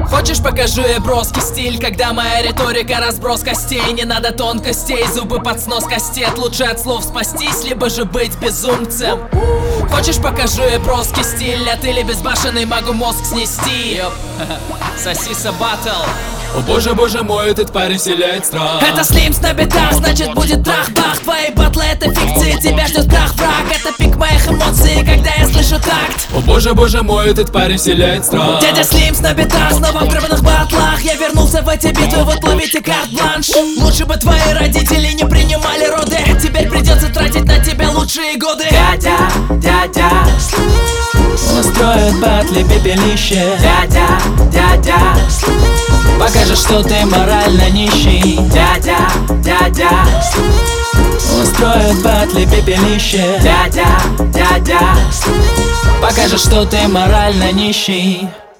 Хочешь, покажу я броский стиль, когда моя риторика разброс костей. Не надо тонкостей, зубы под снос кастет. Лучше от слов спастись, либо же быть безумцем. Хочешь, покажу я броский стиль, а ты ли безбашенный, могу мозг снести. Сосиса баттл. О боже мой, этот парень вселяет страх. Это Слимс на битах, значит будет трах-бах. Твои батлы это фикции, тебя ждет крах, враг. Это пик моих эмоций, когда я слышу такт. О боже мой, этот парень вселяет страх. Дядя Слимс на битах, снова в гребаных батлах. Я вернулся в эти битвы, вот ловите карт-бланш. Лучше бы твои родители не принимали роды. Теперь придется тратить на тебя лучшие годы. Дядя устроит батли пепелище. Дядя покажешь, что ты морально нищий. Дядя устроит батли пепелище. Дядя покажешь, что ты морально нищий.